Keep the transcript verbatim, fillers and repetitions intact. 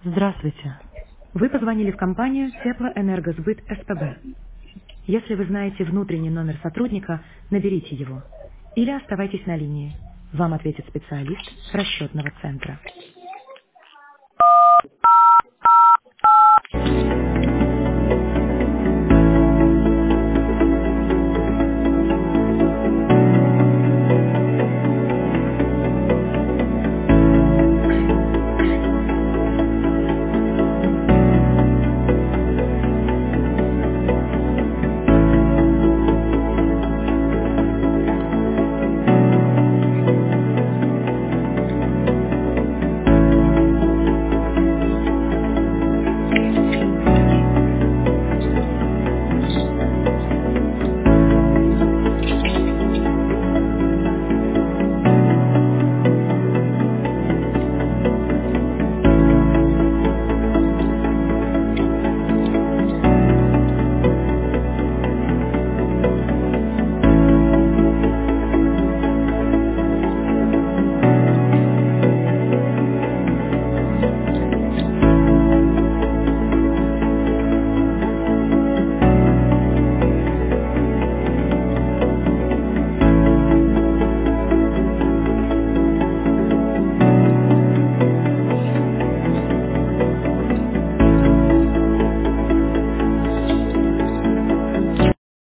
Здравствуйте. Вы позвонили в компанию Теплоэнергосбыт СПБ. Если вы знаете внутренний номер сотрудника, наберите его. Или оставайтесь на линии. Вам ответит специалист расчетного центра.